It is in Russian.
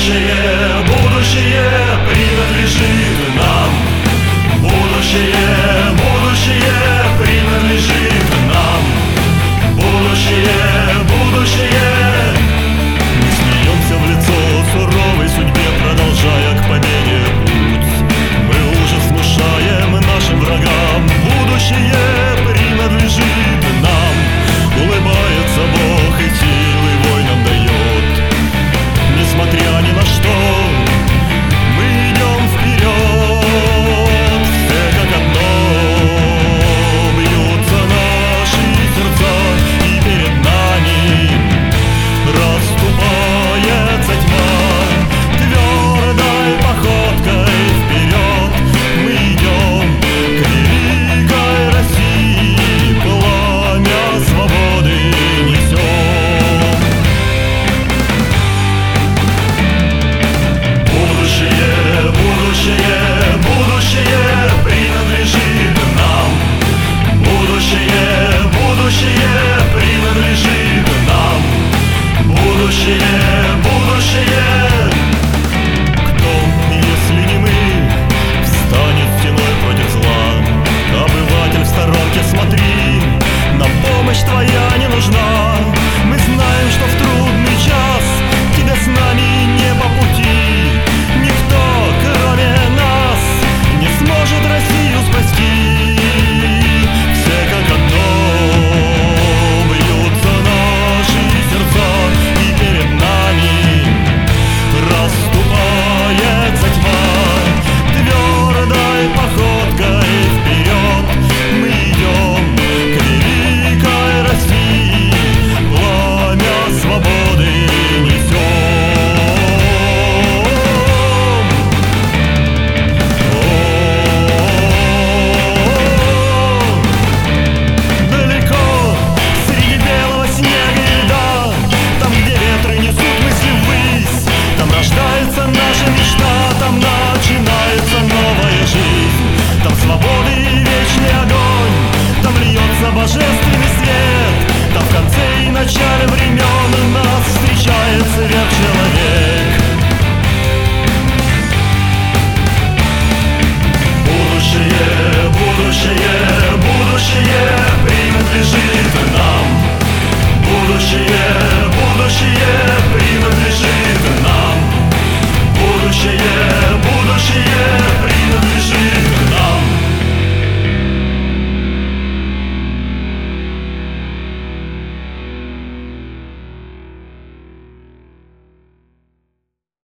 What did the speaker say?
будущее принадлежит нам. Будущее принадлежит нам. Будущее. Мы смеемся в лицо суровой судьбе, продолжая к победе путь. Мы ужас внушаем нашим врагам. Будущее принадлежит нам. Улыбается Бог и силы воинам дает. Несмотря ни на что, мы идем вперед. Все как одно, бьются наши сердца, и перед нами расступается тьма. Твердой походкой вперед мы идем к великой России, пламя свободы несем. Будущее принадлежит нам. Будущее принадлежит нам. Будущее